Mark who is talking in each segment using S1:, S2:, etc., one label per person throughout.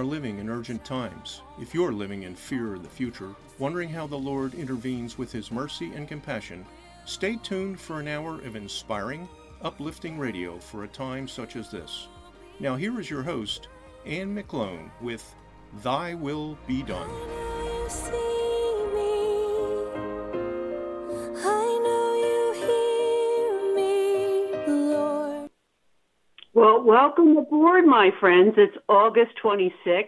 S1: are living in urgent times, if you're living in fear of the future, wondering how the Lord intervenes with His mercy and compassion, stay tuned for an hour of inspiring, uplifting radio for a time such as this. Now here is your host, Anne McClone, with Thy Will Be Done.
S2: Well, welcome aboard, my friends. It's August 26th,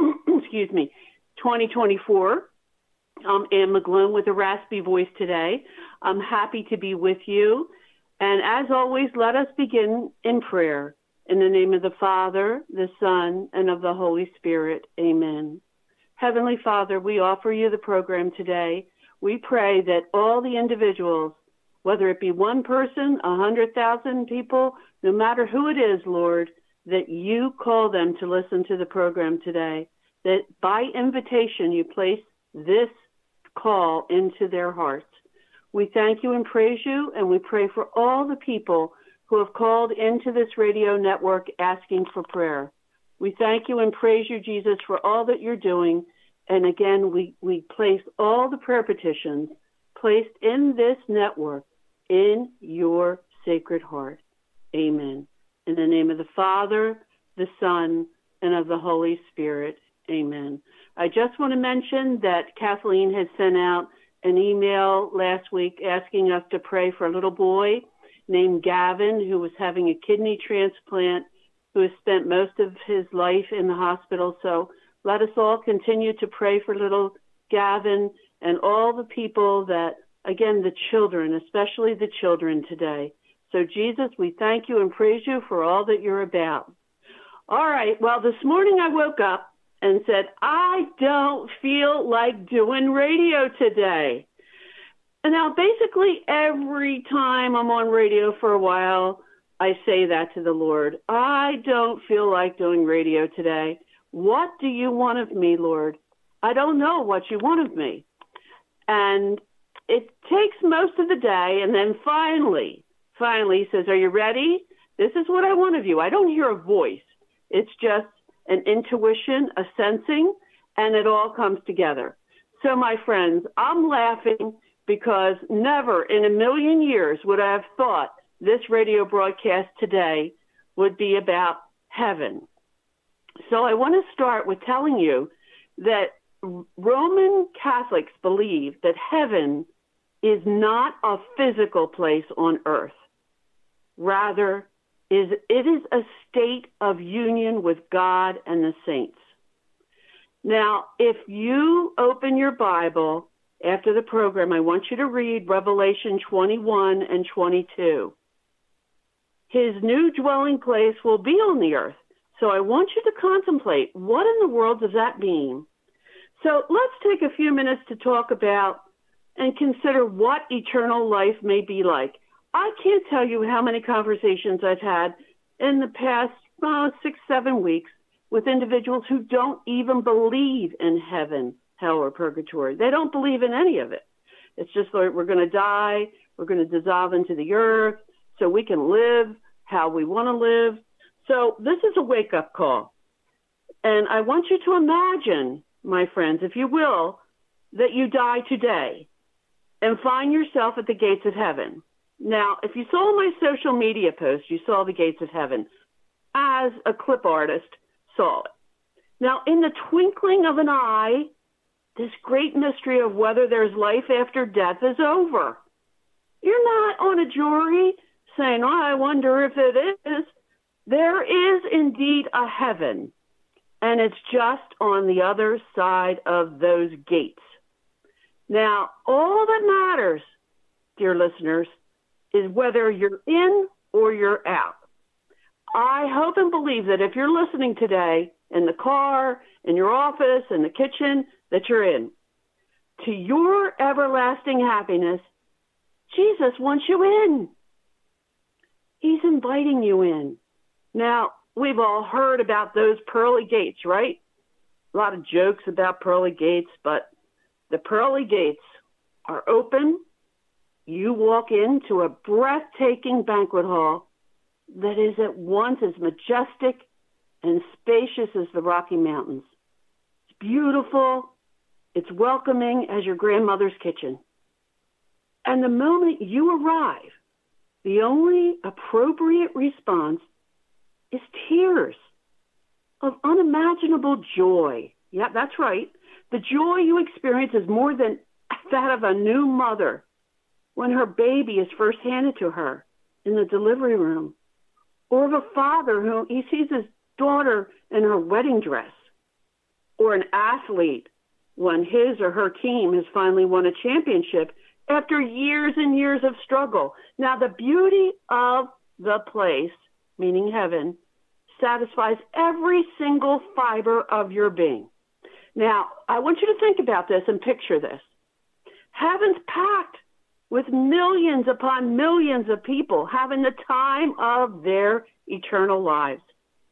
S2: 2024. I'm Anne McClone with a raspy voice today. I'm happy to be with you. And as always, let us begin in prayer. In the name of the Father, the Son, and of the Holy Spirit. Amen. Heavenly Father, we offer you the program today. We pray that all the individuals, whether it be one person, 100,000 people, no matter who it is, Lord, that you call them to listen to the program today, that by invitation you place this call into their hearts. We thank you and praise you, and we pray for all the people who have called into this radio network asking for prayer. We thank you and praise you, Jesus, for all that you're doing. And again, we place all the prayer petitions placed in this network in your sacred heart. Amen. In the name of the Father, the Son, and of the Holy Spirit. Amen. I just want to mention that Kathleen has sent out an email last week asking us to pray for a little boy named Gavin who was having a kidney transplant, who has spent most of his life in the hospital. So let us all continue to pray for little Gavin and all the people that, again, the children, especially the children today. So, Jesus, we thank you and praise you for all that you're about. All right, well, this morning I woke up and said, I don't feel like doing radio today. And now, basically, every time I'm on radio for a while, I say that to the Lord. I don't feel like doing radio today. What do you want of me, Lord? I don't know what you want of me. And it takes most of the day, and then finally he says, are you ready? This is what I want of you. I don't hear a voice. It's just an intuition, a sensing, and it all comes together. So, my friends, I'm laughing because never in a million years would I have thought this radio broadcast today would be about heaven. So I want to start with telling you that Roman Catholics believe that heaven is not a physical place on earth. Rather, it is a state of union with God and the saints. Now, if you open your Bible after the program, I want you to read Revelation 21 and 22. His new dwelling place will be on the earth. So I want you to contemplate, what in the world does that mean? So let's take a few minutes to talk about and consider what eternal life may be like. I can't tell you how many conversations I've had in the past 6-7 weeks with individuals who don't even believe in heaven, hell, or purgatory. They don't believe in any of it. It's just like we're going to die, we're going to dissolve into the earth so we can live how we want to live. So this is a wake-up call. And I want you to imagine, my friends, if you will, that you die today and find yourself at the gates of heaven. Now, if you saw my social media post, you saw the gates of heaven as a clip artist saw it. Now, in the twinkling of an eye, this great mystery of whether there's life after death is over. You're not on a jury saying, oh, I wonder if it is. There is indeed a heaven, and it's just on the other side of those gates. Now, all that matters, dear listeners, is whether you're in or you're out. I hope and believe that if you're listening today in the car, in your office, in the kitchen, that you're in. To your everlasting happiness, Jesus wants you in. He's inviting you in. Now, we've all heard about those pearly gates, right? A lot of jokes about pearly gates, but the pearly gates are open. You walk into a breathtaking banquet hall that is at once as majestic and spacious as the Rocky Mountains. It's beautiful. It's welcoming as your grandmother's kitchen. And the moment you arrive, the only appropriate response is tears of unimaginable joy. Yeah, that's right. The joy you experience is more than that of a new mother when her baby is first handed to her in the delivery room, or of a father who he sees his daughter in her wedding dress, or an athlete when his or her team has finally won a championship after years and years of struggle. Now, the beauty of the place, meaning heaven, satisfies every single fiber of your being. Now, I want you to think about this and picture this. Heaven's packed with millions upon millions of people having the time of their eternal lives.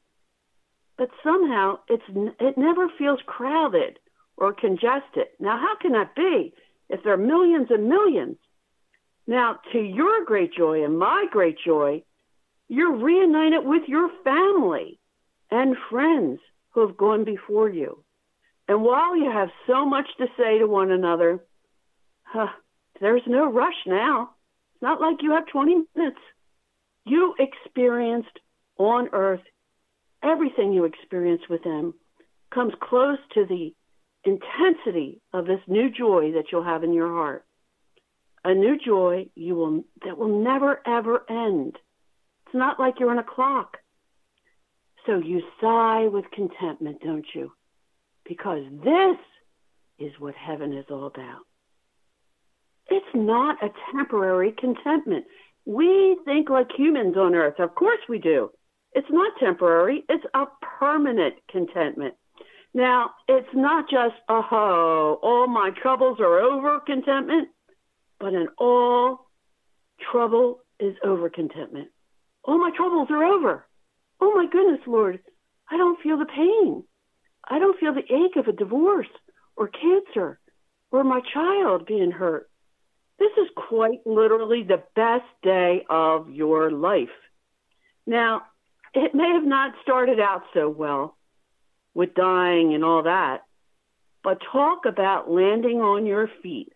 S2: But somehow it never feels crowded or congested. Now, how can that be if there are millions and millions? Now, to your great joy and my great joy, you're reunited with your family and friends who have gone before you. And while you have so much to say to one another, there's no rush now. It's not like you have 20 minutes. You experienced on earth, everything you experienced with them comes close to the intensity of this new joy that you'll have in your heart. A new joy that will never, ever end. It's not like you're on a clock. So you sigh with contentment, don't you? Because this is what heaven is all about. It's not a temporary contentment. We think like humans on earth. Of course we do. It's not temporary. It's a permanent contentment. Now, it's not just, all my troubles are over contentment, but an all trouble is over contentment. All my troubles are over. Oh my goodness, Lord, I don't feel the pain. I don't feel the ache of a divorce or cancer or my child being hurt. This is quite literally the best day of your life. Now, it may have not started out so well with dying and all that, but talk about landing on your feet.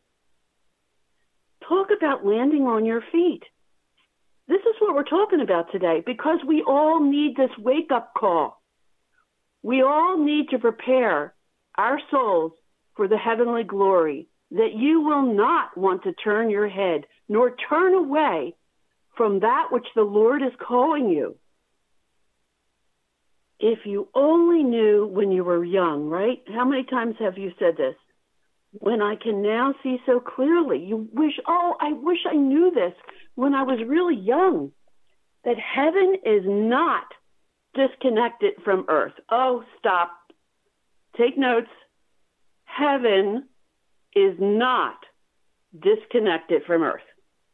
S2: Talk about landing on your feet. This is what we're talking about today because we all need this wake-up call. We all need to prepare our souls for the heavenly glory, that you will not want to turn your head nor turn away from that which the Lord is calling you. If you only knew when you were young, right? How many times have you said this? When I can now see so clearly, you wish, I wish I knew this when I was really young, that heaven is not disconnected from earth. Oh, stop. Take notes. Heaven is not disconnected from earth.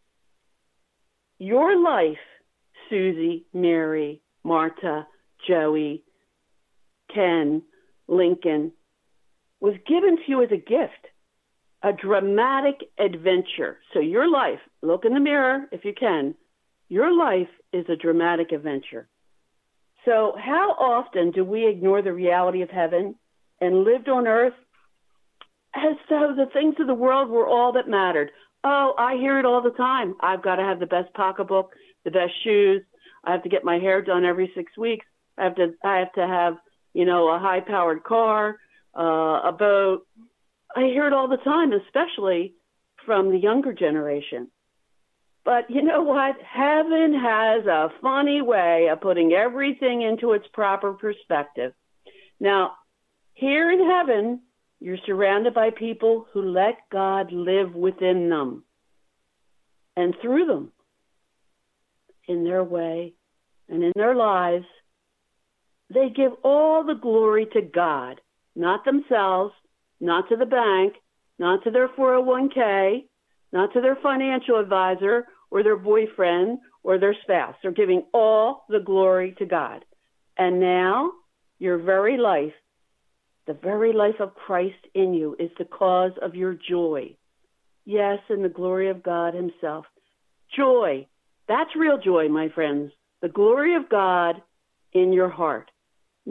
S2: Your life, Susie, Mary, Marta, Joey, Ken, Lincoln, was given to you as a gift, a dramatic adventure. So your life, look in the mirror if you can, your life is a dramatic adventure. So how often do we ignore the reality of heaven and lived on earth as though the things of the world were all that mattered? Oh, I hear it all the time. I've got to have the best pocketbook, the best shoes. I have to get my hair done every 6 weeks. I have to have, a high-powered car, a boat. I hear it all the time, especially from the younger generation. But you know what? Heaven has a funny way of putting everything into its proper perspective. Now, here in heaven, you're surrounded by people who let God live within them and through them in their way and in their lives. They give all the glory to God, not themselves, not to the bank, not to their 401k, not to their financial advisor or their boyfriend or their spouse. They're giving all the glory to God. And now your very life, the very life of Christ in you, is the cause of your joy. Yes, in the glory of God himself. Joy. That's real joy, my friends. The glory of God in your heart.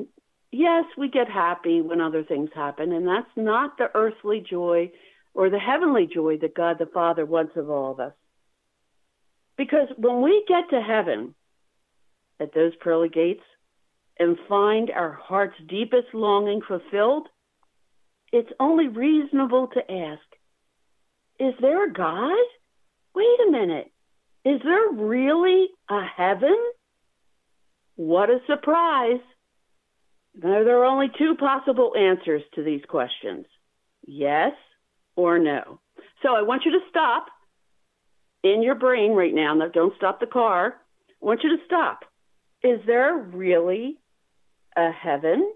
S2: Yes, we get happy when other things happen, and that's not the earthly joy or the heavenly joy that God the Father wants of all of us. Because when we get to heaven at those pearly gates and find our heart's deepest longing fulfilled, it's only reasonable to ask, is there a God? Wait a minute. Is there really a heaven? What a surprise. Now, there are only two possible answers to these questions, yes or no. So I want you to stop in your brain right now. Now, don't stop the car. I want you to stop. Is there really a heaven?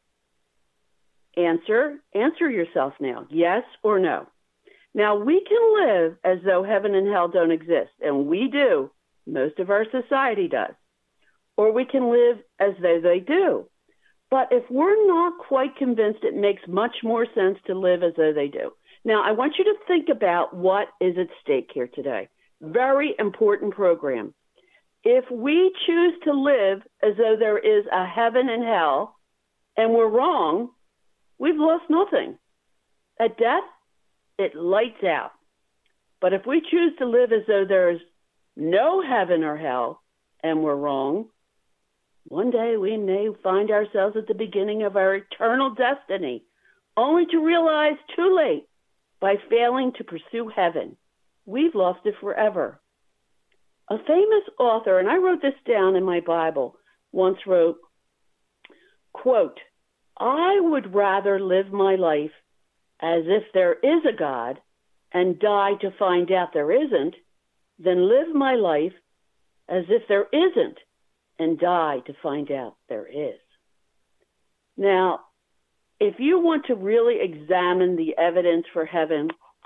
S2: Answer yourself now, yes or no. Now, we can live as though heaven and hell don't exist, and we do. Most of our society does. Or we can live as though they do. But if we're not quite convinced, it makes much more sense to live as though they do. Now, I want you to think about what is at stake here today. Very important program. If we choose to live as though there is a heaven and hell, and we're wrong, we've lost nothing. At death, it lights out. But if we choose to live as though there is no heaven or hell, and we're wrong, one day we may find ourselves at the beginning of our eternal destiny, only to realize too late, by failing to pursue heaven, we've lost it forever. A famous author, and I wrote this down in my Bible, once wrote, quote, I would rather live my life as if there is a God and die to find out there isn't, than live my life as if there isn't and die to find out there is. Now, if you want to really examine the evidence for heaven,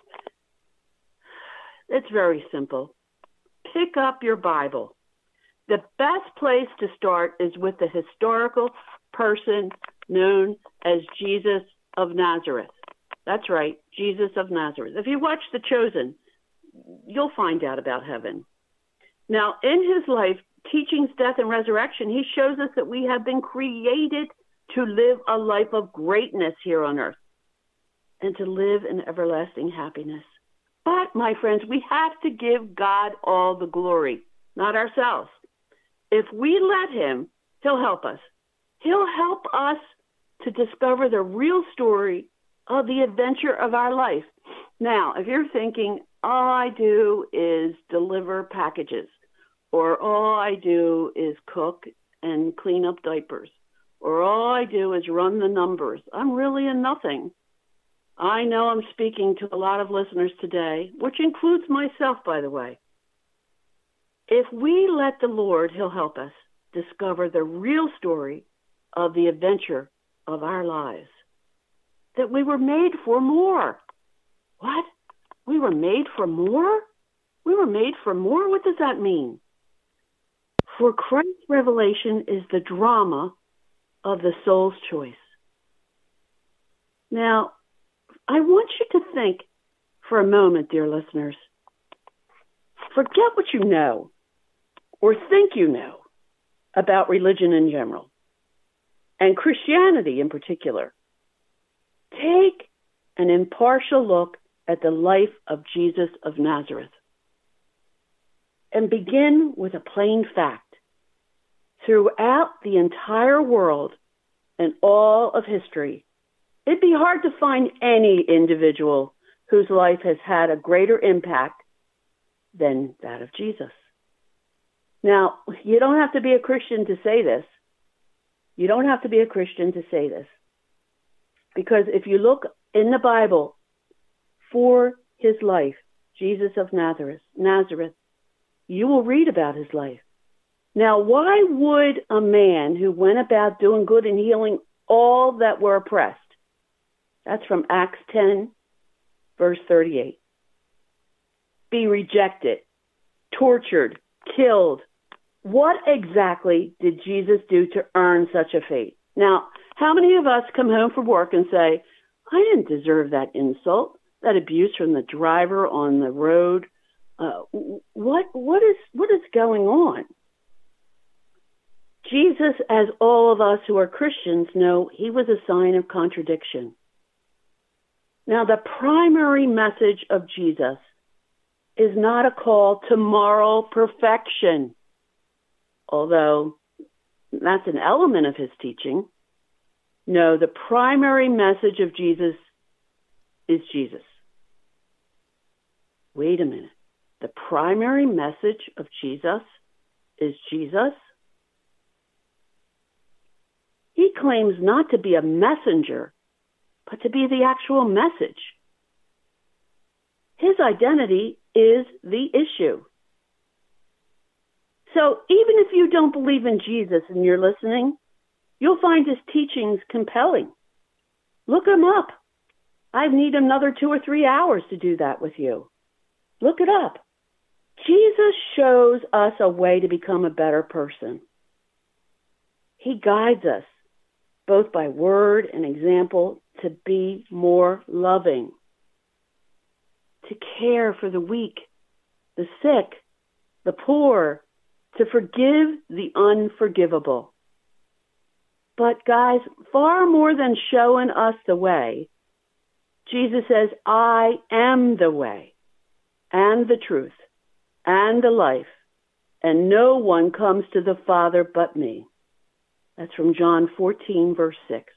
S2: it's very simple. Pick up your Bible. The best place to start is with the historical person known as Jesus of Nazareth. That's right, Jesus of Nazareth. If you watch The Chosen, you'll find out about heaven. Now, in his life, teachings, death, and resurrection, he shows us that we have been created to live a life of greatness here on earth and to live in everlasting happiness. But, my friends, we have to give God all the glory, not ourselves. If we let him, he'll help us. He'll help us to discover the real story of the adventure of our life. Now, if you're thinking, all I do is deliver packages, or all I do is cook and clean up diapers, or all I do is run the numbers, I'm really a nothing. I know I'm speaking to a lot of listeners today, which includes myself, by the way. If we let the Lord, he'll help us discover the real story of the adventure of our lives. That we were made for more. What? We were made for more? We were made for more? What does that mean? For Christ's revelation is the drama of the soul's choice. Now, I want you to think for a moment, dear listeners. Forget what you know or think you know about religion in general and Christianity in particular. Take an impartial look at the life of Jesus of Nazareth and begin with a plain fact. Throughout the entire world and all of history, it'd be hard to find any individual whose life has had a greater impact than that of Jesus. Now, you don't have to be a Christian to say this. You don't have to be a Christian to say this. Because if you look in the Bible for his life, Jesus of Nazareth, you will read about his life. Now, why would a man who went about doing good and healing all that were oppressed, that's from Acts 10, verse 38, be rejected, tortured, killed? What exactly did Jesus do to earn such a fate? Now, how many of us come home from work and say, I didn't deserve that insult, that abuse from the driver on the road? What is going on? Jesus, as all of us who are Christians know, he was a sign of contradiction. Now, the primary message of Jesus is not a call to moral perfection, although that's an element of his teaching. No, the primary message of Jesus is Jesus. Wait a minute. The primary message of Jesus is Jesus? He claims not to be a messenger, but to be the actual message. His identity is the issue. So even if you don't believe in Jesus and you're listening, you'll find his teachings compelling. Look him up. I need another 2 or 3 hours to do that with you. Look it up. Jesus shows us a way to become a better person. He guides us, both by word and example, to be more loving, to care for the weak, the sick, the poor, to forgive the unforgivable. But guys, far more than showing us the way, Jesus says, I am the way and the truth and the life, and no one comes to the Father but me. That's from John 14, verse 6.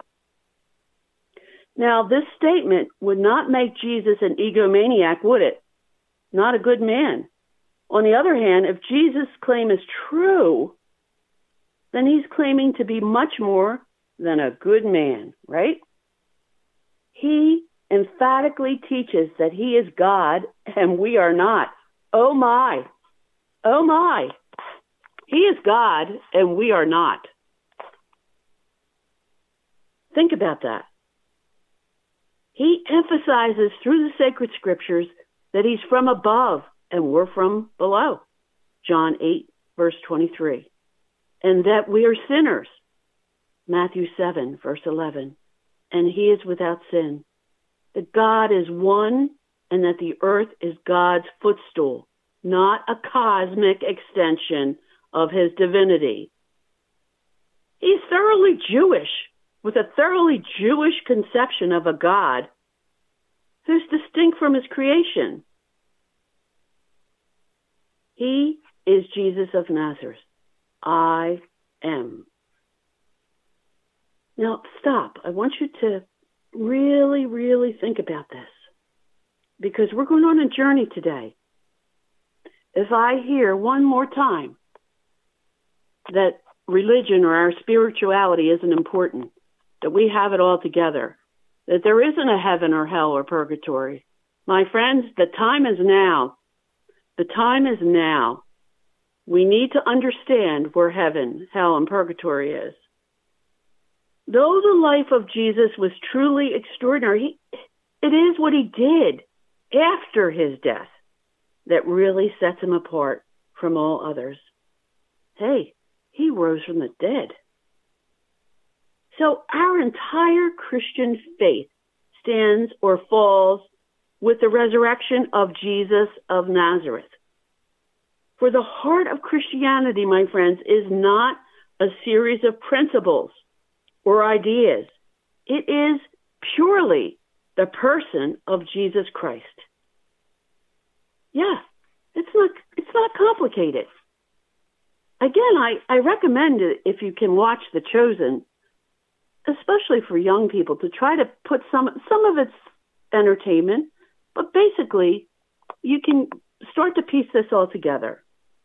S2: Now, this statement would not make Jesus an egomaniac, would it? Not a good man. On the other hand, if Jesus' claim is true, then he's claiming to be much more than a good man, right? He emphatically teaches that he is God and we are not. Oh my. Oh my. He is God and we are not. Think about that. He emphasizes through the sacred scriptures that he's from above and we're from below. John 8, verse 23. And that we are sinners. Matthew 7, verse 11. And he is without sin. That God is one and that the earth is God's footstool, not a cosmic extension of his divinity. He's thoroughly Jewish, with a thoroughly Jewish conception of a God who's distinct from his creation. He is Jesus of Nazareth. I am. Now, stop. I want you to really, really think about this, because we're going on a journey today. If I hear one more time that religion or our spirituality isn't important, that we have it all together, that there isn't a heaven or hell or purgatory, my friends, the time is now. The time is now. We need to understand where heaven, hell, and purgatory is. Though the life of Jesus was truly extraordinary, it is what he did after his death that really sets him apart from all others. Hey, he rose from the dead. So our entire Christian faith stands or falls with the resurrection of Jesus of Nazareth. For the heart of Christianity, my friends, is not a series of principles or ideas. It is purely the person of Jesus Christ. Yeah, it's not complicated. Again, I recommend it if you can watch The Chosen, especially for young people, to try to put some of its entertainment, but basically you can start to piece this all together.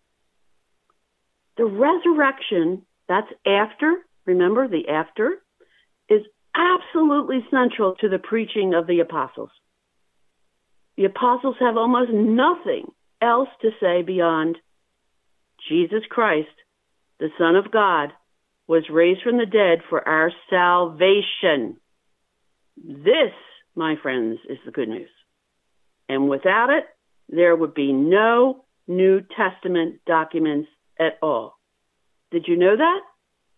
S2: The resurrection, that's after, remember the after, is absolutely central to the preaching of the apostles. The apostles have almost nothing else to say beyond Jesus Christ, the Son of God, was raised from the dead for our salvation. This, my friends, is the good news. And without it, there would be no New Testament documents at all. Did you know that?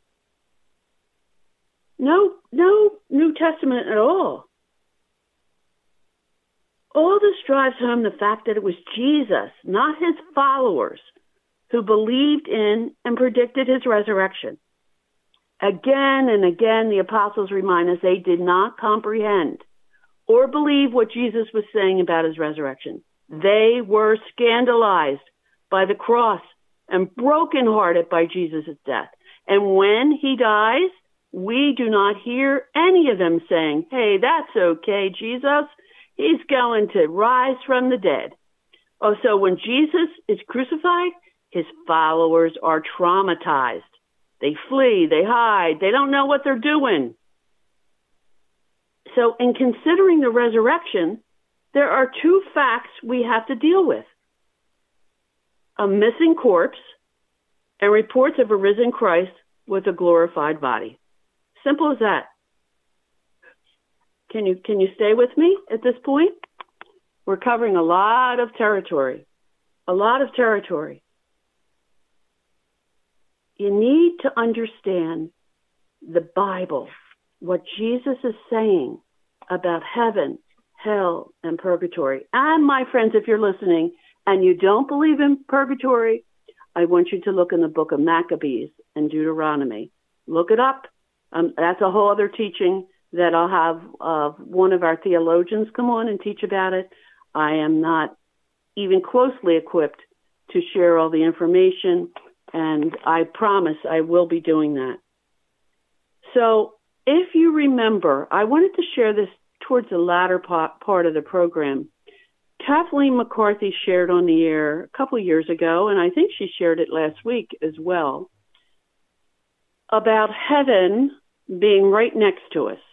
S2: No New Testament at all. All this drives home the fact that it was Jesus, not his followers, who believed in and predicted his resurrection. Again and again, the apostles remind us they did not comprehend or believe what Jesus was saying about his resurrection. They were scandalized by the cross and brokenhearted by Jesus' death. And when he dies, we do not hear any of them saying, hey, that's okay, Jesus. He's going to rise from the dead. Oh, so when Jesus is crucified, his followers are traumatized. They flee, they hide, they don't know what they're doing. So in considering the resurrection, there are two facts we have to deal with. A missing corpse and reports of a risen Christ with a glorified body. Simple as that. Can you stay with me at this point? We're covering a lot of territory. A lot of territory. You need to understand the Bible, what Jesus is saying about heaven, hell, and purgatory. And my friends, if you're listening and you don't believe in purgatory, I want you to look in the book of Maccabees and Deuteronomy. Look it up. That's a whole other teaching that I'll have one of our theologians come on and teach about it. I am not even closely equipped to share all the information, and I promise I will be doing that. So if you remember, I wanted to share this towards the latter part of the program. Kathleen McCarthy shared on the air a couple of years ago, and I think she shared it last week as well, about heaven being right next to us.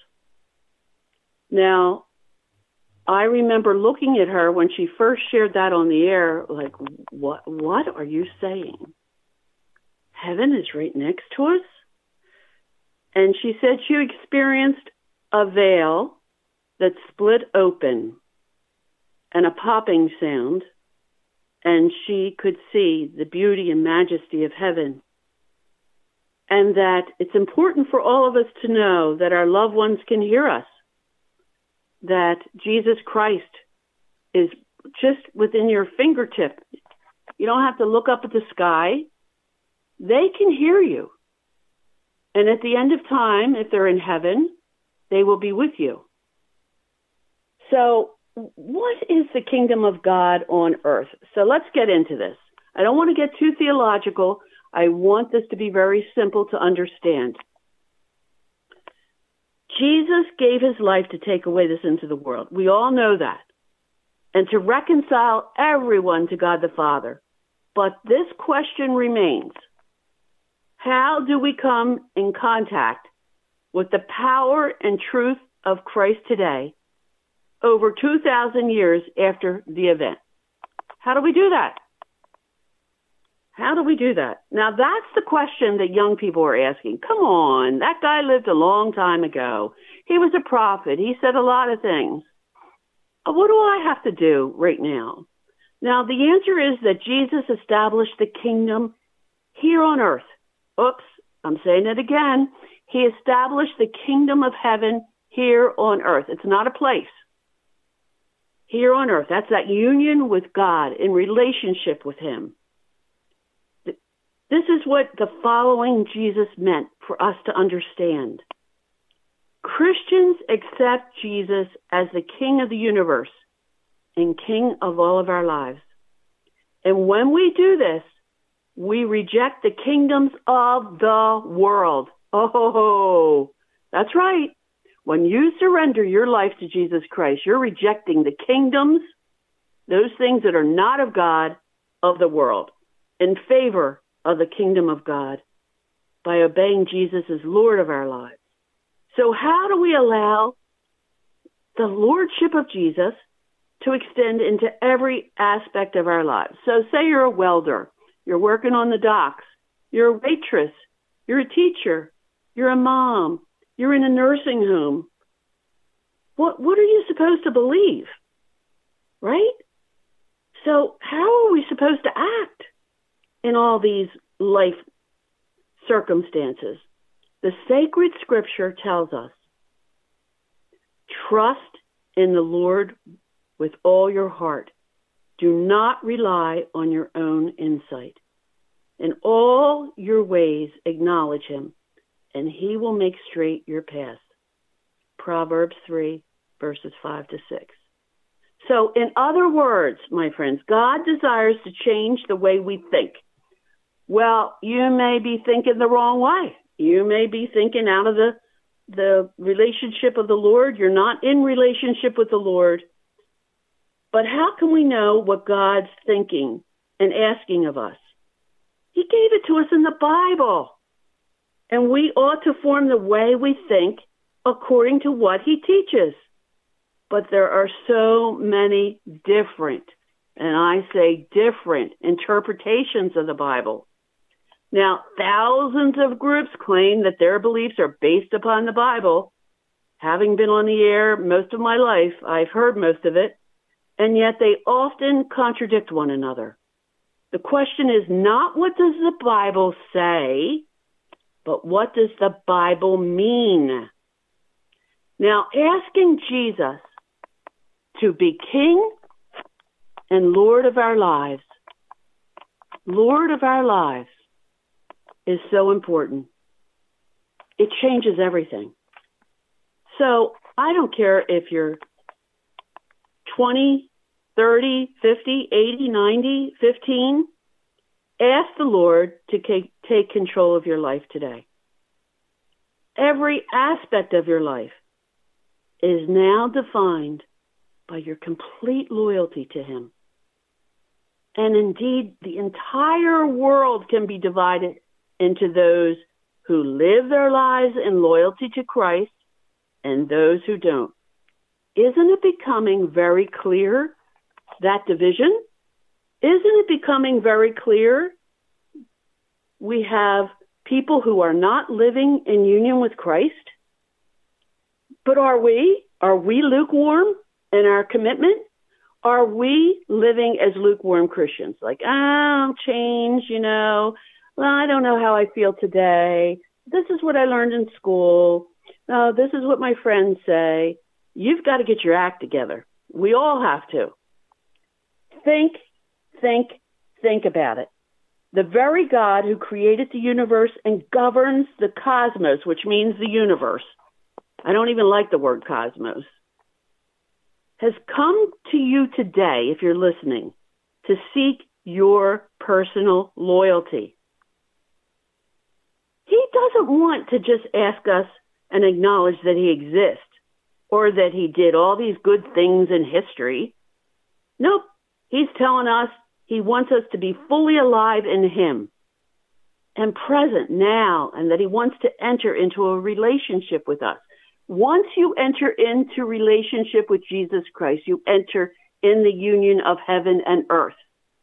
S2: Now, I remember looking at her when she first shared that on the air, like, what are you saying? Heaven is right next to us? And she said she experienced a veil that split open and a popping sound, and she could see the beauty and majesty of heaven. And that it's important for all of us to know that our loved ones can hear us, that Jesus Christ is just within your fingertip. You don't have to look up at the sky. They can hear you. And at the end of time, if they're in heaven, they will be with you. So what is the kingdom of God on earth? So let's get into this. I don't want to get too theological. I want this to be very simple to understand. Jesus gave his life to take away the sins of the world. We all know that. And to reconcile everyone to God the Father. But this question remains. How do we come in contact with the power and truth of Christ today, over 2,000 years after the event? How do we do that? How do we do that? Now, that's the question that young people are asking. Come on, that guy lived a long time ago. He was a prophet. He said a lot of things. What do I have to do right now? Now, the answer is that Jesus established the kingdom here on earth. Oops, I'm saying it again. He established the kingdom of heaven here on earth. It's not a place. Here on earth. That's that union with God in relationship with him. This is what the following Jesus meant for us to understand. Christians accept Jesus as the King of the universe and King of all of our lives. And when we do this, we reject the kingdoms of the world. Oh, that's right. When you surrender your life to Jesus Christ, you're rejecting the kingdoms, those things that are not of God, of the world, in favor of the kingdom of God by obeying Jesus as Lord of our lives. So how do we allow the lordship of Jesus to extend into every aspect of our lives? So say you're a welder, you're working on the docks, you're a waitress, you're a teacher, you're a mom, you're in a nursing home. What are you supposed to believe? Right? So how are we supposed to act in all these life circumstances? The sacred scripture tells us, trust in the Lord with all your heart. Do not rely on your own insight. In all your ways acknowledge him, and he will make straight your paths. Proverbs 3, verses 5 to 6. So in other words, my friends, God desires to change the way we think. Well, you may be thinking the wrong way. You may be thinking out of the relationship of the Lord. You're not in relationship with the Lord. But how can we know what God's thinking and asking of us? He gave it to us in the Bible. And we ought to form the way we think according to what he teaches. But there are so many different, and I say different, interpretations of the Bible. Now, thousands of groups claim that their beliefs are based upon the Bible. Having been on the air most of my life, I've heard most of it, and yet they often contradict one another. The question is not what does the Bible say, but what does the Bible mean? Now, asking Jesus to be King and Lord of our lives, is so important. It changes everything. So I don't care if you're 20, 30, 50, 80, 90, 15. Ask the Lord to take control of your life today. Every aspect of your life is now defined by your complete loyalty to him. And indeed, the entire world can be divided into those who live their lives in loyalty to Christ and those who don't. Isn't it becoming very clear, that division? Isn't it becoming very clear we have people who are not living in union with Christ? But are we? Are we lukewarm in our commitment? Are we living as lukewarm Christians? Like, I'll change, well, I don't know how I feel today. This is what I learned in school. This is what my friends say. You've got to get your act together. We all have to. Think about it. The very God who created the universe and governs the cosmos, which means the universe. I don't even like the word cosmos. Has come to you today, if you're listening, to seek your personal loyalty. He doesn't want to just ask us and acknowledge that he exists or that he did all these good things in history. Nope. He's telling us he wants us to be fully alive in him and present now, and that he wants to enter into a relationship with us. Once you enter into relationship with Jesus Christ, you enter in the union of heaven and earth.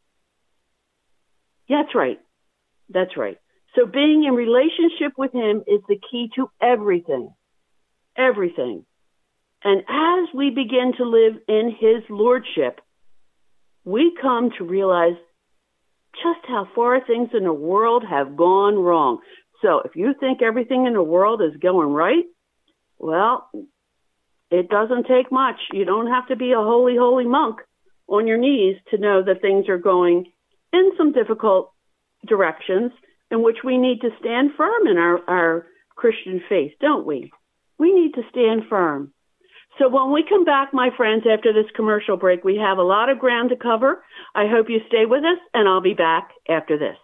S2: That's right. That's right. So being in relationship with him is the key to everything. Everything. And as we begin to live in his lordship, we come to realize just how far things in the world have gone wrong. So if you think everything in the world is going right, well, it doesn't take much. You don't have to be a holy, holy monk on your knees to know that things are going in some difficult directions in which we need to stand firm in our Christian faith, don't we? We need to stand firm. So when we come back, my friends, after this commercial break, we have a lot of ground to cover. I hope you stay with us, and I'll be back after this.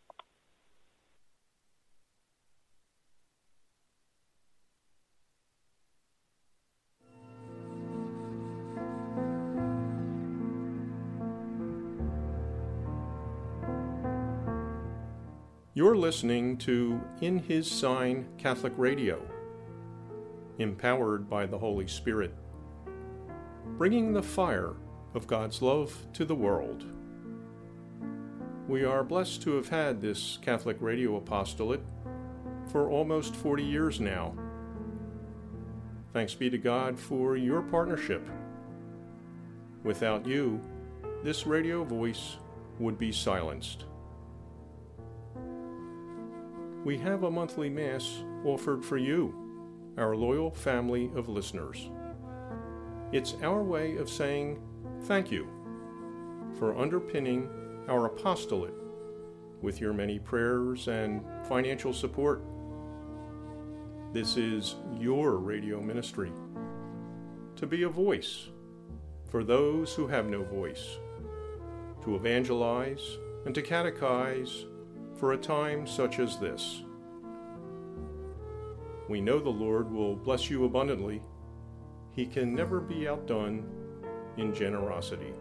S1: You're listening to In His Sign Catholic Radio, empowered by the Holy Spirit, bringing the fire of God's love to the world. We are blessed to have had this Catholic radio apostolate for almost 40 years now. Thanks be to God for your partnership. Without you, this radio voice would be silenced. We have a monthly Mass offered for you, our loyal family of listeners. It's our way of saying thank you for underpinning our apostolate with your many prayers and financial support. This is your radio ministry, to be a voice for those who have no voice, to evangelize and to catechize for a time such as this. We know the Lord will bless you abundantly. He can never be outdone in generosity.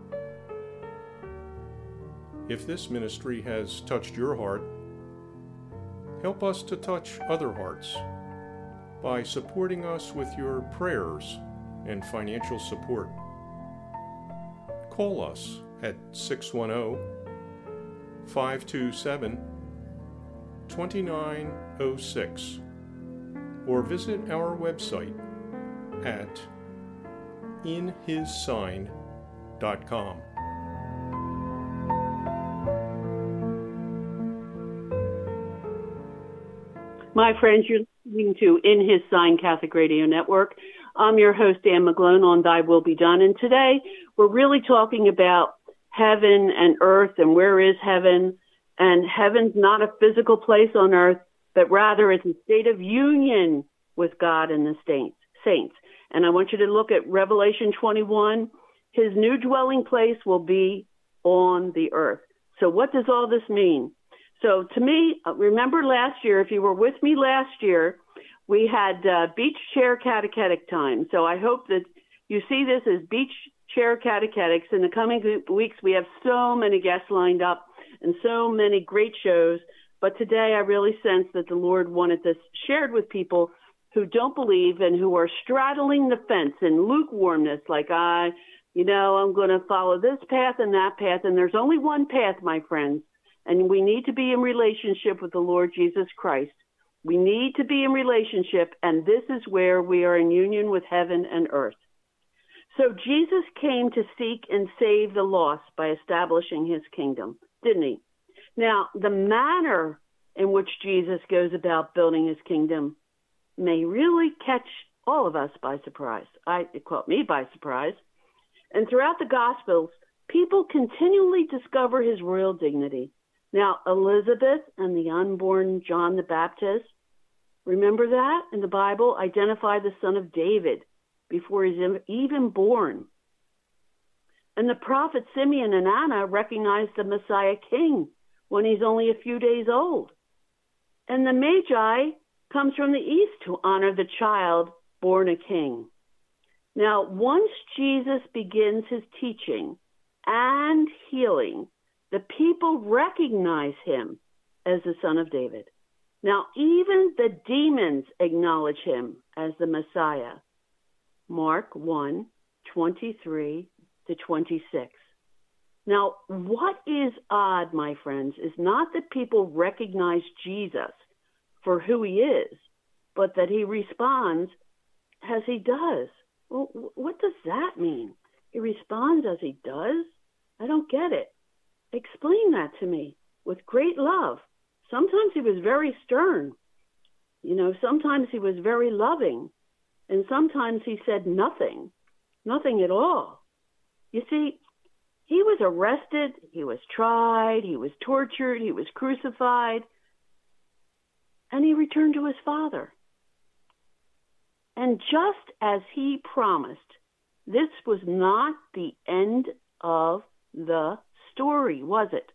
S1: If this ministry has touched your heart, help us to touch other hearts by supporting us with your prayers and financial support. Call us at 610-527-2906 or visit our website at inhissign.com.
S2: My friends, you're listening to In His Sign Catholic Radio Network. I'm your host, Anne McGlone, on Thy Will Be Done. And today we're really talking about heaven and earth and where is heaven. And heaven's not a physical place on earth, but rather it's a state of union with God and the saints. And I want you to look at Revelation 21. His new dwelling place will be on the earth. So what does all this mean? So to me, remember last year, if you were with me last year, we had beach chair catechetic time. So I hope that you see this as beach chair catechetics. In the coming weeks, we have so many guests lined up and so many great shows. But today I really sense that the Lord wanted this shared with people who don't believe and who are straddling the fence in lukewarmness, like I'm going to follow this path and that path. And there's only one path, my friends. And we need to be in relationship with the Lord Jesus Christ. We need to be in relationship, and this is where we are in union with heaven and earth. So Jesus came to seek and save the lost by establishing his kingdom, didn't he? Now, the manner in which Jesus goes about building his kingdom may really catch all of us by surprise. It caught me by surprise. And throughout the Gospels, people continually discover his royal dignity. Now, Elizabeth and the unborn John the Baptist, remember that in the Bible, identify the son of David before he's even born. And the prophet Simeon and Anna recognize the Messiah king when he's only a few days old. And the Magi comes from the east to honor the child born a king. Now, once Jesus begins his teaching and healing, the people recognize him as the son of David. Now, even the demons acknowledge him as the Messiah. Mark 1:23 to 26. Now, what is odd, my friends, is not that people recognize Jesus for who he is, but that he responds as he does. Well, what does that mean? He responds as he does? I don't get it. Explain that to me with great love. Sometimes he was very stern. Sometimes he was very loving. And sometimes he said nothing at all. You see, he was arrested, he was tried, he was tortured, he was crucified, and he returned to his Father. And just as he promised, this was not the end of the story, was it?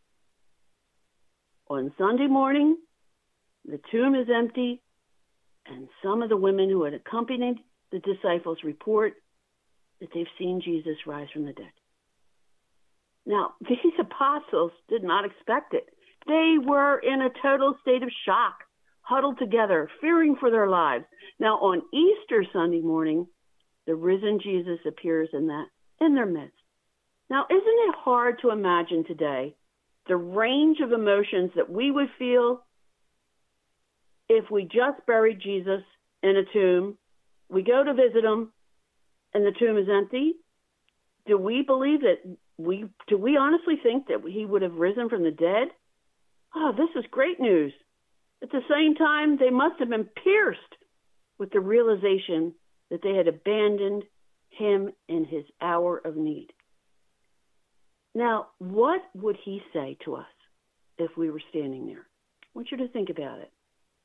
S2: On Sunday morning, the tomb is empty, and some of the women who had accompanied the disciples report that they've seen Jesus rise from the dead. Now, these apostles did not expect it. They were in a total state of shock, huddled together, fearing for their lives. Now, on Easter Sunday morning, the risen Jesus appears in their midst. Now, isn't it hard to imagine today the range of emotions that we would feel if we just buried Jesus in a tomb, we go to visit him, and the tomb is empty? Do we believe that do we honestly think that he would have risen from the dead? Oh, this is great news. At the same time, they must have been pierced with the realization that they had abandoned him in his hour of need. Now, what would he say to us if we were standing there? I want you to think about it.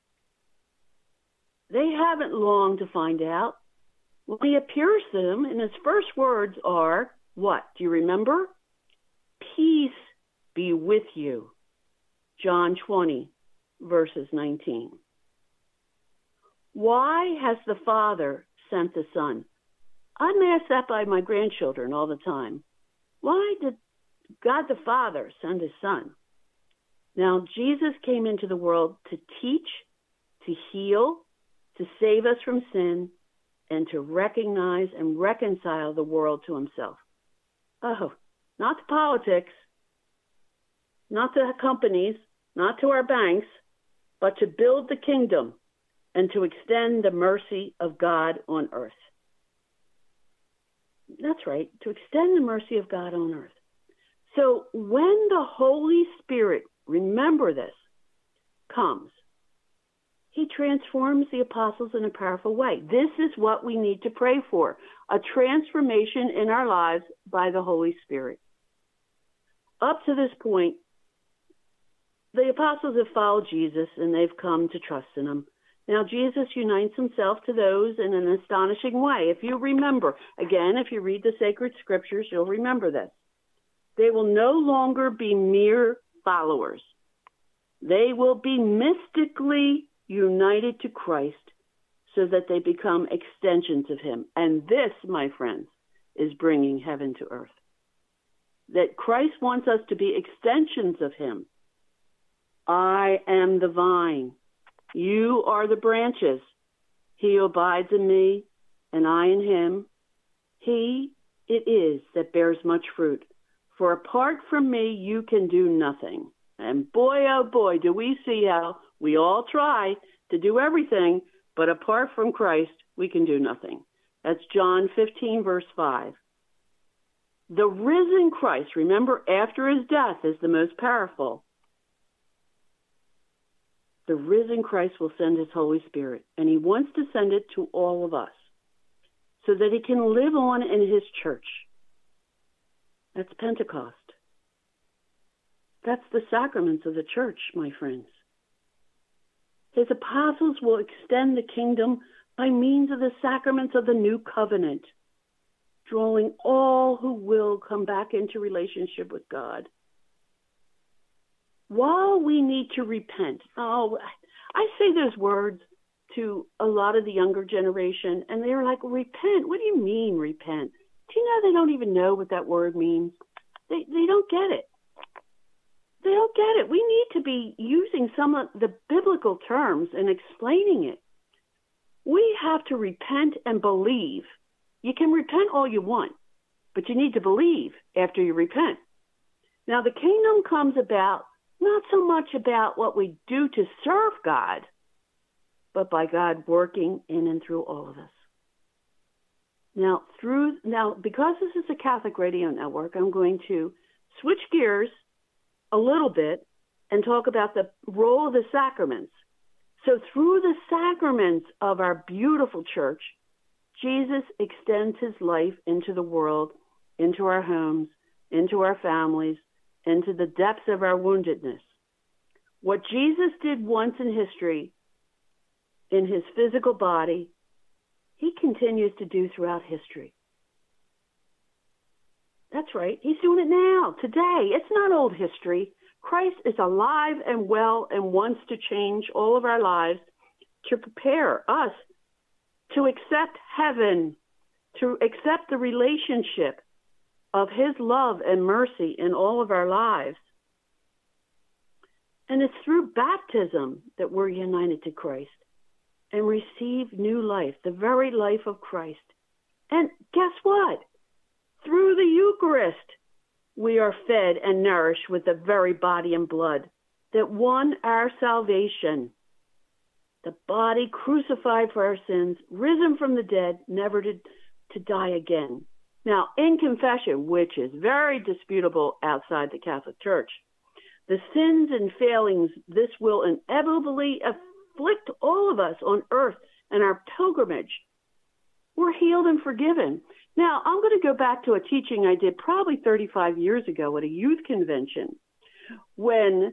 S2: They haven't long to find out. When he appears to them, and his first words are, what? Do you remember? Peace be with you. John 20, verses 19. Why has the Father sent the Son? I'm asked that by my grandchildren all the time. Why did God the Father send his Son? Now, Jesus came into the world to teach, to heal, to save us from sin, and to recognize and reconcile the world to himself. Oh, not to politics, not to companies, not to our banks, but to build the kingdom and to extend the mercy of God on earth. That's right, to extend the mercy of God on earth. So when the Holy Spirit, remember this, comes, he transforms the apostles in a powerful way. This is what we need to pray for, a transformation in our lives by the Holy Spirit. Up to this point, the apostles have followed Jesus and they've come to trust in him. Now, Jesus unites himself to those in an astonishing way. If you remember, again, if you read the sacred scriptures, you'll remember this. They will no longer be mere followers. They will be mystically united to Christ so that they become extensions of him. And this, my friends, is bringing heaven to earth. That Christ wants us to be extensions of him. I am the vine. You are the branches. He abides in me, and I in him. He it is that bears much fruit. For apart from me, you can do nothing. And boy, oh boy, do we see how we all try to do everything, but apart from Christ, we can do nothing. That's John 15, verse 5. The risen Christ, remember, after his death is the most powerful. The risen Christ will send his Holy Spirit, and he wants to send it to all of us so that he can live on in his church. That's Pentecost. That's the sacraments of the church, my friends. His apostles will extend the kingdom by means of the sacraments of the new covenant, drawing all who will come back into relationship with God. While we need to repent, I say those words to a lot of the younger generation, and they're like, repent? What do you mean, repent? Do you know they don't even know what that word means? They don't get it. They don't get it. We need to be using some of the biblical terms and explaining it. We have to repent and believe. You can repent all you want, but you need to believe after you repent. Now, the kingdom comes about not so much about what we do to serve God, but by God working in and through all of us. Now, because this is a Catholic radio network, I'm going to switch gears a little bit and talk about the role of the sacraments. So through the sacraments of our beautiful church, Jesus extends his life into the world, into our homes, into our families, into the depths of our woundedness. What Jesus did once in history, in his physical body, he continues to do throughout history. That's right. He's doing it now, today. It's not old history. Christ is alive and well and wants to change all of our lives to prepare us to accept heaven, to accept the relationship of his love and mercy in all of our lives. And it's through baptism that we're united to Christ and receive new life, the very life of Christ. And guess what? Through the Eucharist, we are fed and nourished with the very body and blood that won our salvation. The body crucified for our sins, risen from the dead, never to die again. Now, in confession, which is very disputable outside the Catholic Church, the sins and failings this will inevitably afflict all of us on earth and our pilgrimage, we're healed and forgiven. Now, I'm going to go back to a teaching I did probably 35 years ago at a youth convention when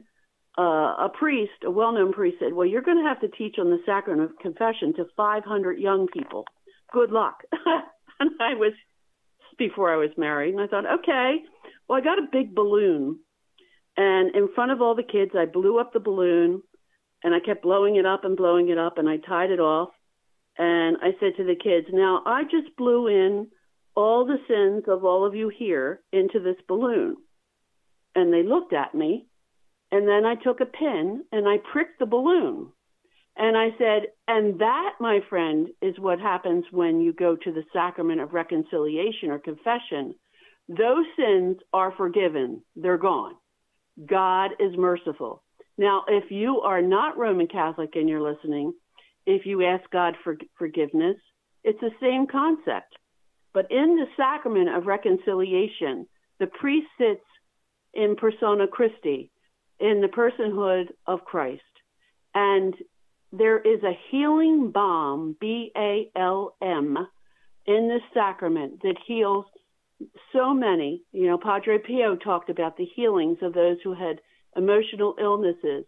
S2: a priest, a well-known priest, said, well, you're going to have to teach on the sacrament of confession to 500 young people. Good luck. And I was, before I was married, and I thought, okay, well, I got a big balloon. And in front of all the kids, I blew up the balloon, and I kept blowing it up, and I tied it off. And I said to the kids, now, I just blew in all the sins of all of you here into this balloon. And they looked at me, and then I took a pin, and I pricked the balloon. And I said, and that, my friend, is what happens when you go to the sacrament of reconciliation or confession. Those sins are forgiven. They're gone. God is merciful. Now, if you are not Roman Catholic and you're listening, if you ask God for forgiveness, it's the same concept. But in the sacrament of reconciliation, the priest sits in persona Christi, in the personhood of Christ. And there is a healing balm, B-A-L-M, in this sacrament that heals so many. You know, Padre Pio talked about the healings of those who had emotional illnesses,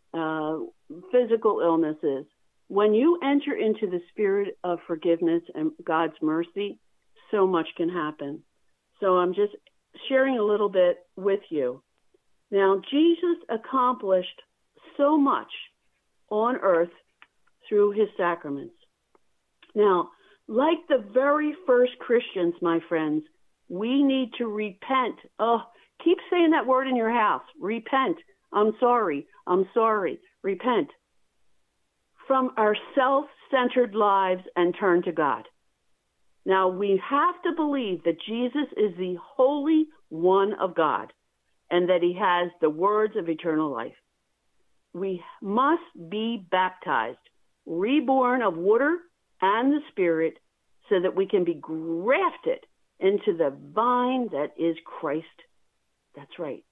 S2: physical illnesses. When you enter into the spirit of forgiveness and God's mercy, so much can happen. So I'm just sharing a little bit with you. Now, Jesus accomplished so much on earth through his sacraments. Now, like the very first Christians, my friends, we need to repent. Oh, keep saying that word in your house. Repent. I'm sorry. Repent. From our self-centered lives and turn to God. Now, we have to believe that Jesus is the Holy One of God and that he has the words of eternal life. We must be baptized, reborn of water and the Spirit, so that we can be grafted into the vine that is Christ. That's right.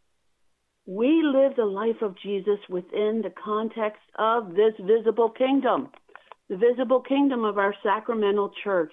S2: We live the life of Jesus within the context of this visible kingdom, the visible kingdom of our sacramental church.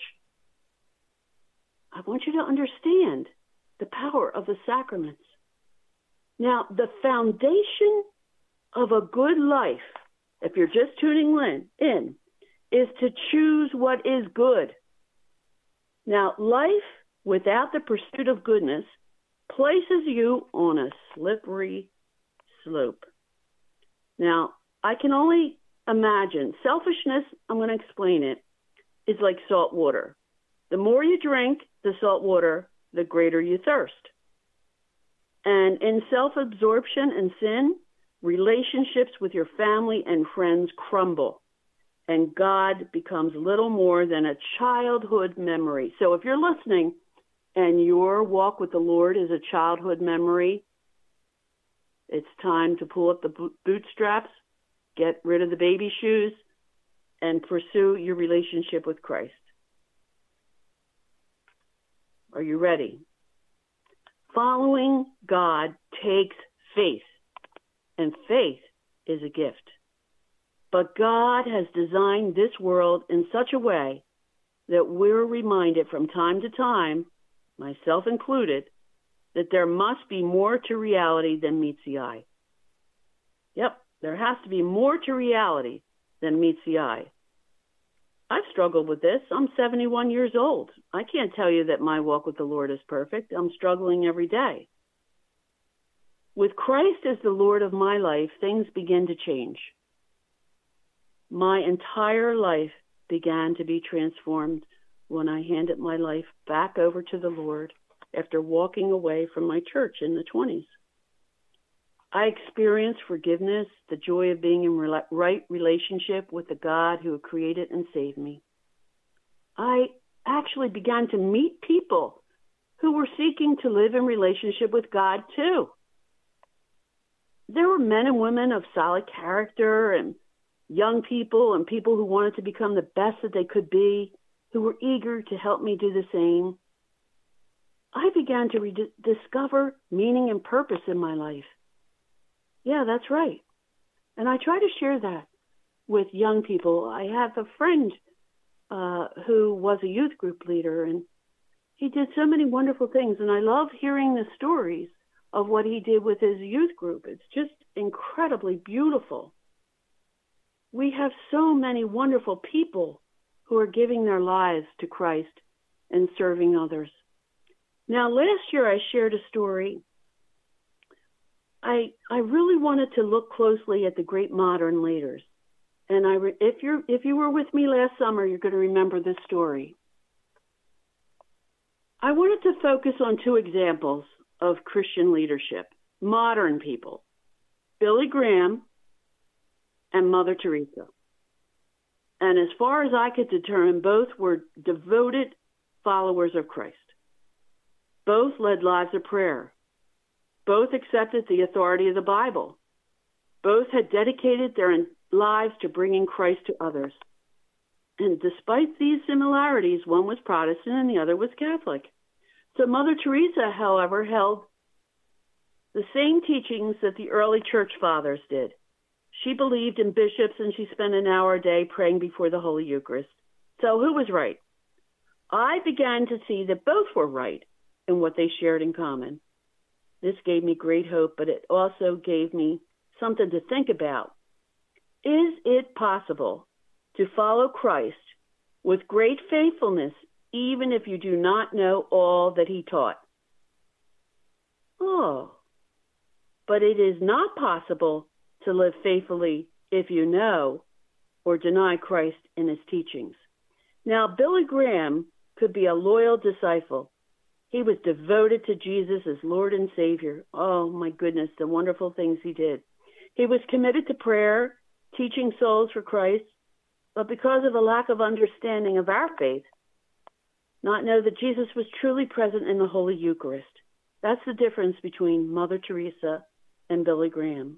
S2: I want you to understand the power of the sacraments. Now, the foundation of a good life, if you're just tuning in, is to choose what is good. Now, life without the pursuit of goodness places you on a slippery slope. Now, I can only imagine selfishness, I'm going to explain it, is like salt water. The more you drink the salt water, the greater you thirst. And in self-absorption and sin, relationships with your family and friends crumble, and God becomes little more than a childhood memory. So if you're listening and your walk with the Lord is a childhood memory, it's time to pull up the bootstraps, get rid of the baby shoes, and pursue your relationship with Christ. Are you ready? Following God takes faith, and faith is a gift. But God has designed this world in such a way that we're reminded from time to time, myself included, that there must be more to reality than meets the eye. Yep, there has to be more to reality than meets the eye. I've struggled with this. I'm 71 years old. I can't tell you that my walk with the Lord is perfect. I'm struggling every day. With Christ as the Lord of my life, things begin to change. My entire life began to be transformed when I handed my life back over to the Lord after walking away from my church in the 20s. I experienced forgiveness, the joy of being in right relationship with the God who created and saved me. I actually began to meet people who were seeking to live in relationship with God too. There were men and women of solid character and young people and people who wanted to become the best that they could be, who were eager to help me do the same. I began to discover meaning and purpose in my life. Yeah, that's right. And I try to share that with young people. I have a friend who was a youth group leader, and he did so many wonderful things. And I love hearing the stories of what he did with his youth group. It's just incredibly beautiful. We have so many wonderful people who are giving their lives to Christ and serving others. Now, last year I shared a story. I really wanted to look closely at the great modern leaders. And if you were with me last summer, you're going to remember this story. I wanted to focus on two examples of Christian leadership, modern people, Billy Graham and Mother Teresa. And as far as I could determine, both were devoted followers of Christ. Both led lives of prayer. Both accepted the authority of the Bible. Both had dedicated their lives to bringing Christ to others. And despite these similarities, one was Protestant and the other was Catholic. So Mother Teresa, however, held the same teachings that the early church fathers did. She believed in bishops and she spent an hour a day praying before the Holy Eucharist. So who was right? I began to see that both were right in what they shared in common. This gave me great hope, but it also gave me something to think about. Is it possible to follow Christ with great faithfulness, even if you do not know all that he taught? Oh, but it is not possible to live faithfully if you know or deny Christ and his teachings. Now, Billy Graham could be a loyal disciple. He was devoted to Jesus as Lord and Savior. Oh, my goodness, the wonderful things he did. He was committed to prayer, teaching souls for Christ, but because of a lack of understanding of our faith, not know that Jesus was truly present in the Holy Eucharist. That's the difference between Mother Teresa and Billy Graham.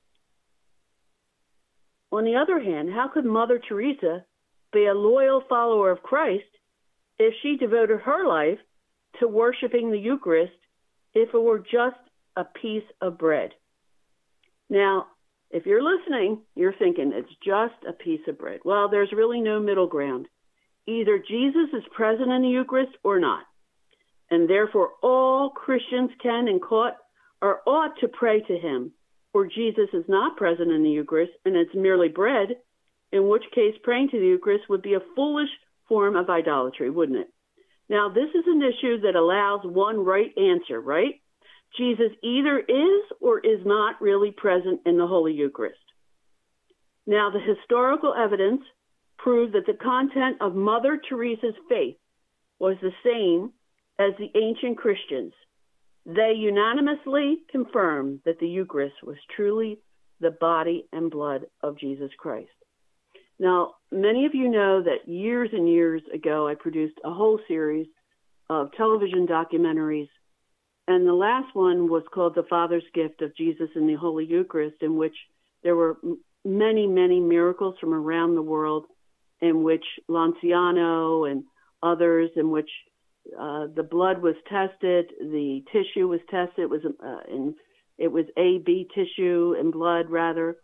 S2: On the other hand, how could Mother Teresa be a loyal follower of Christ if she devoted her life to worshiping the Eucharist if it were just a piece of bread? Now, if you're listening, you're thinking it's just a piece of bread. Well, there's really no middle ground. Either Jesus is present in the Eucharist or not. And therefore, all Christians can and ought to pray to him, or Jesus is not present in the Eucharist and it's merely bread, in which case praying to the Eucharist would be a foolish form of idolatry, wouldn't it? Now, this is an issue that allows one right answer, right? Jesus either is or is not really present in the Holy Eucharist. Now, the historical evidence proved that the content of Mother Teresa's faith was the same as the ancient Christians. They unanimously confirmed that the Eucharist was truly the body and blood of Jesus Christ. Now, many of you know that years and years ago, I produced a whole series of television documentaries, and the last one was called The Father's Gift of Jesus in the Holy Eucharist, in which there were many, many miracles from around the world, in which Lanciano and others, in which the blood was tested, the tissue was tested. It was A/B tissue and blood, rather.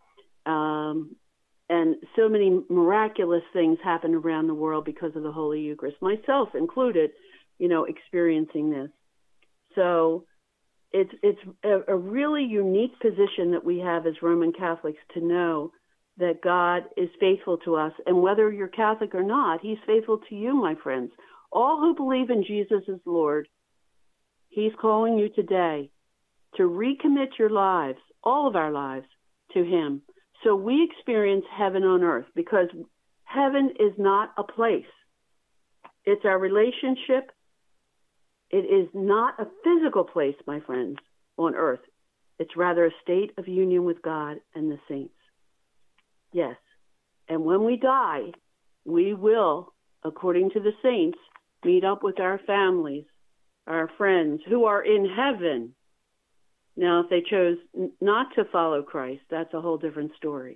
S2: And so many miraculous things happened around the world because of the Holy Eucharist, myself included, experiencing this. So it's a really unique position that we have as Roman Catholics to know that God is faithful to us. And whether you're Catholic or not, he's faithful to you, my friends. All who believe in Jesus as Lord, he's calling you today to recommit your lives, all of our lives, to him. So we experience heaven on earth, because heaven is not a place. It's our relationship. It is not a physical place, my friends, on earth. It's rather a state of union with God and the saints. Yes. And when we die, we will, according to the saints, meet up with our families, our friends who are in heaven. Now, if they chose not to follow Christ, that's a whole different story.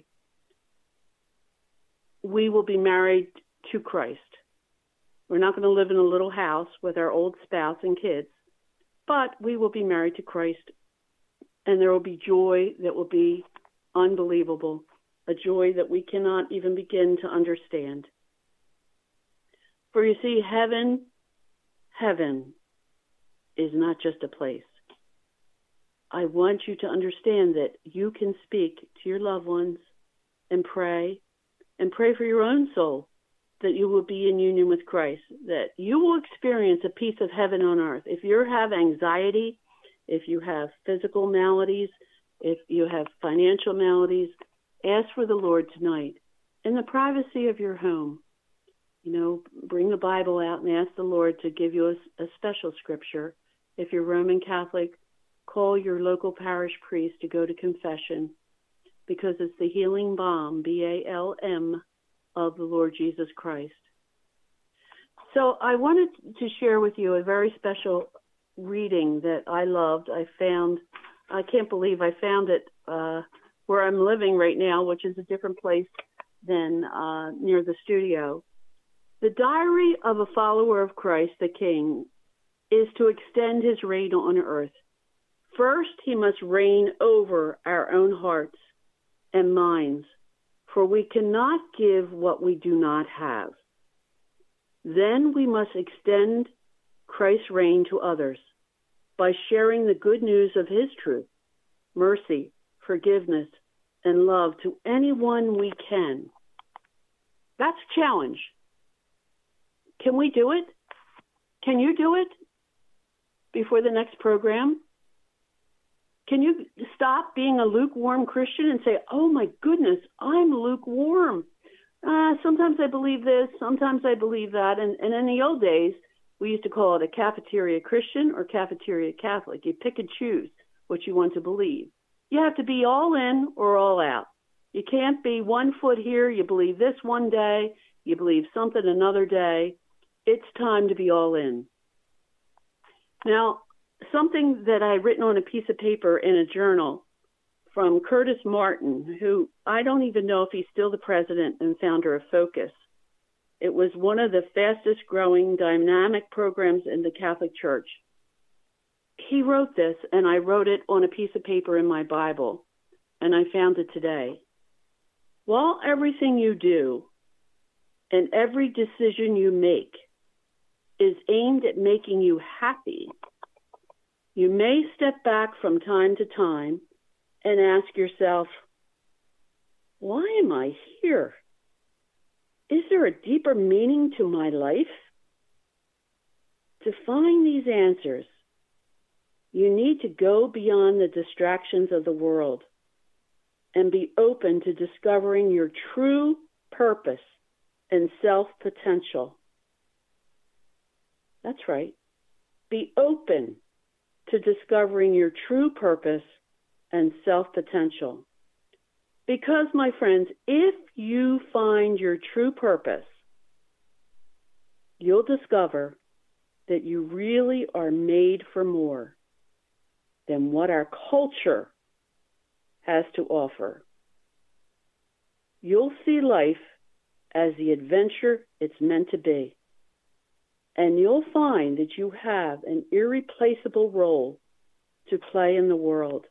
S2: We will be married to Christ. We're not going to live in a little house with our old spouse and kids, but we will be married to Christ, and there will be joy that will be unbelievable, a joy that we cannot even begin to understand. For you see, heaven is not just a place. I want you to understand that you can speak to your loved ones and pray for your own soul, that you will be in union with Christ, that you will experience a piece of heaven on earth. If you have anxiety, if you have physical maladies, if you have financial maladies, ask for the Lord tonight in the privacy of your home. Bring the Bible out and ask the Lord to give you a special scripture. If you're Roman Catholic, call your local parish priest to go to confession, because it's the healing balm, B-A-L-M, of the Lord Jesus Christ. So I wanted to share with you a very special reading that I loved. I can't believe I found it where I'm living right now, which is a different place than near the studio. The Diary of a Follower of Christ the King is to extend his reign on earth. First, he must reign over our own hearts and minds, for we cannot give what we do not have. Then we must extend Christ's reign to others by sharing the good news of his truth, mercy, forgiveness, and love to anyone we can. That's a challenge. Can we do it? Can you do it before the next program? Can you stop being a lukewarm Christian and say, oh my goodness, I'm lukewarm. Sometimes I believe this, sometimes I believe that. And in the old days, we used to call it a cafeteria Christian or cafeteria Catholic. You pick and choose what you want to believe. You have to be all in or all out. You can't be 1 foot here, you believe this one day, you believe something another day. It's time to be all in. Now, something that I had written on a piece of paper in a journal from Curtis Martin, who I don't even know if he's still the president and founder of Focus. It was one of the fastest growing dynamic programs in the Catholic Church. He wrote this, and I wrote it on a piece of paper in my Bible, and I found it today. While everything you do and every decision you make is aimed at making you happy, you may step back from time to time and ask yourself, why am I here? Is there a deeper meaning to my life? To find these answers, you need to go beyond the distractions of the world and be open to discovering your true purpose and self-potential. That's right. Be open to discovering your true purpose and self-potential. Because, my friends, if you find your true purpose, you'll discover that you really are made for more than what our culture has to offer. You'll see life as the adventure it's meant to be. And you'll find that you have an irreplaceable role to play in the world.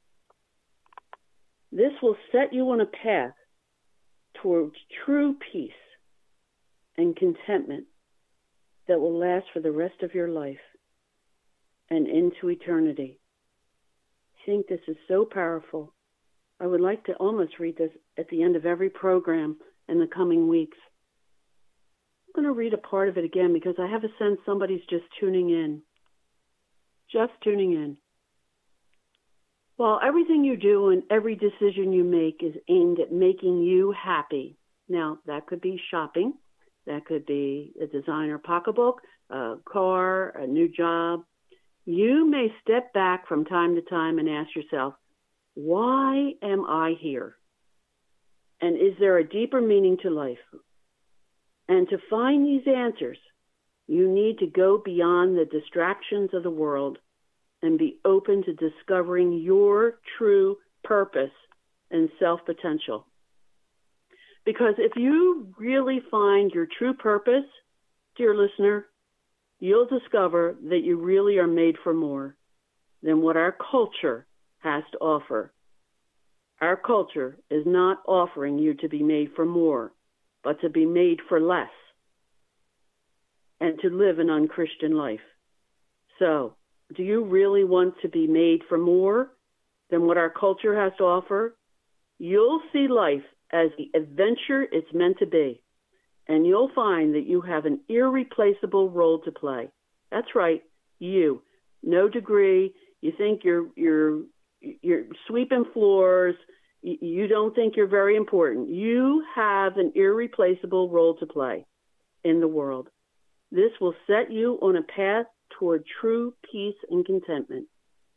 S2: This will set you on a path towards true peace and contentment that will last for the rest of your life and into eternity. I think this is so powerful. I would like to almost read this at the end of every program in the coming weeks. I'm going to read a part of it again because I have a sense somebody's just tuning in. Just tuning in. While everything you do and every decision you make is aimed at making you happy. Now, that could be shopping. That could be a designer pocketbook, a car, a new job. You may step back from time to time and ask yourself, why am I here? And is there a deeper meaning to life? And to find these answers, you need to go beyond the distractions of the world and be open to discovering your true purpose and self-potential. Because if you really find your true purpose, dear listener, you'll discover that you really are made for more than what our culture has to offer. Our culture is not offering you to be made for more, but to be made for less and to live an unchristian life. So, Do you really want to be made for more than what our culture has to offer? You'll see life as the adventure it's meant to be, and you'll find that you have an irreplaceable role to play. That's right, you. No degree. You think you're sweeping floors. You don't think you're very important. You have an irreplaceable role to play in the world. This will set you on a path toward true peace and contentment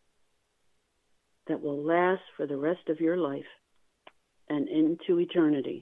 S2: that will last for the rest of your life and into eternity.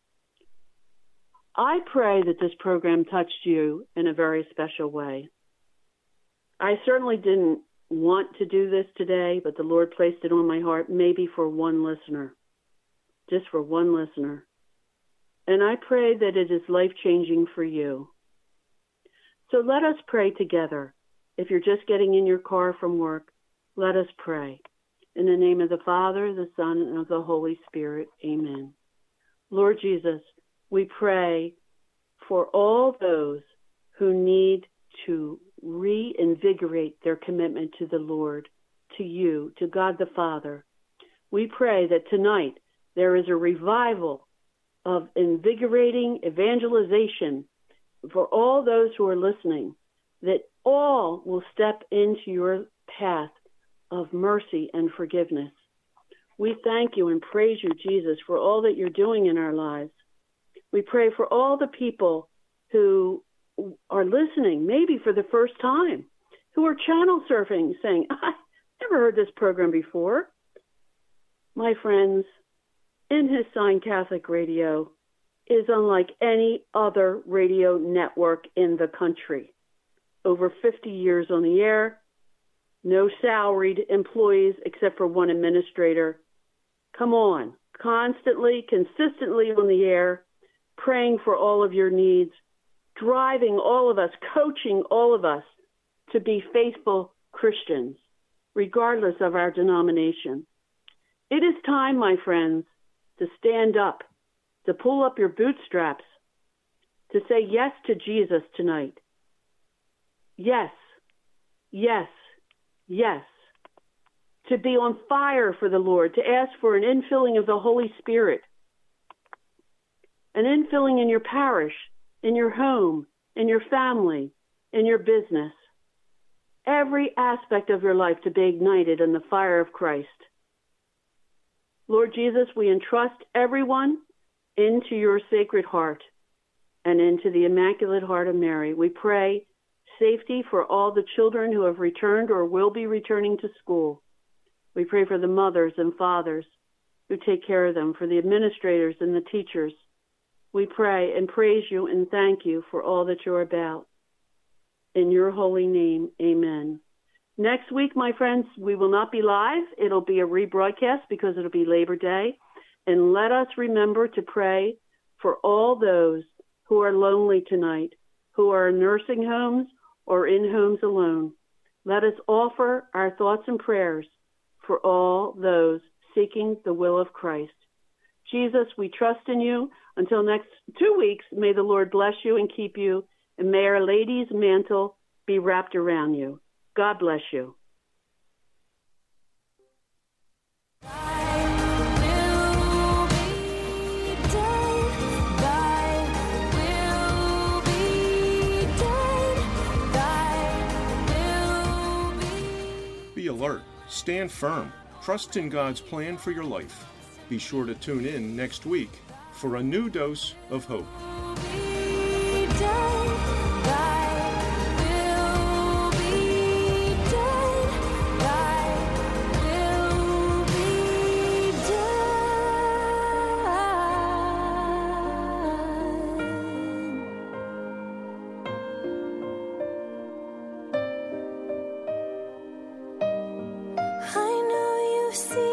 S2: I pray that this program touched you in a very special way. I certainly didn't want to do this today, but the Lord placed it on my heart, maybe for one listener, just for one listener. And I pray that it is life-changing for you. So let us pray together. If you're just getting in your car from work, let us pray. In the name of the Father, the Son, and of the Holy Spirit, amen. Lord Jesus, we pray for all those who need to reinvigorate their commitment to the Lord, to you, to God the Father. We pray that tonight there is a revival of invigorating evangelization for all those who are listening, that all will step into your path of mercy and forgiveness. We thank you and praise you, Jesus, for all that you're doing in our lives. We pray for all the people who are listening, maybe for the first time, who are channel surfing, saying, I never heard this program before. My friends, In His Sign Catholic Radio is unlike any other radio network in the country. Over 50 years on the air, no salaried employees except for one administrator. Come on, constantly, consistently on the air, praying for all of your needs, driving all of us, coaching all of us to be faithful Christians, regardless of our denomination. It is time, my friends, to stand up, to pull up your bootstraps, to say yes to Jesus tonight. Yes, yes, yes. To be on fire for the Lord, to ask for an infilling of the Holy Spirit, an infilling in your parish, in your home, in your family, in your business. Every aspect of your life to be ignited in the fire of Christ. Lord Jesus, we entrust everyone into your Sacred Heart and into the Immaculate Heart of Mary. We pray safety for all the children who have returned or will be returning to school. We pray for the mothers and fathers who take care of them, for the administrators and the teachers. We pray and praise you and thank you for all that you're about. In your holy name, amen. Next week, my friends, we will not be live. It'll be a rebroadcast because it'll be Labor Day. And let us remember to pray for all those who are lonely tonight, who are in nursing homes or in homes alone. Let us offer our thoughts and prayers for all those seeking the will of Christ. Jesus, we trust in you. Until next 2 weeks, may the Lord bless you and keep you, and may Our Lady's mantle be wrapped around you. God bless you.
S1: Be alert, stand firm, trust in God's plan for your life. Be sure to tune in next week for a new dose of hope.
S3: I know you see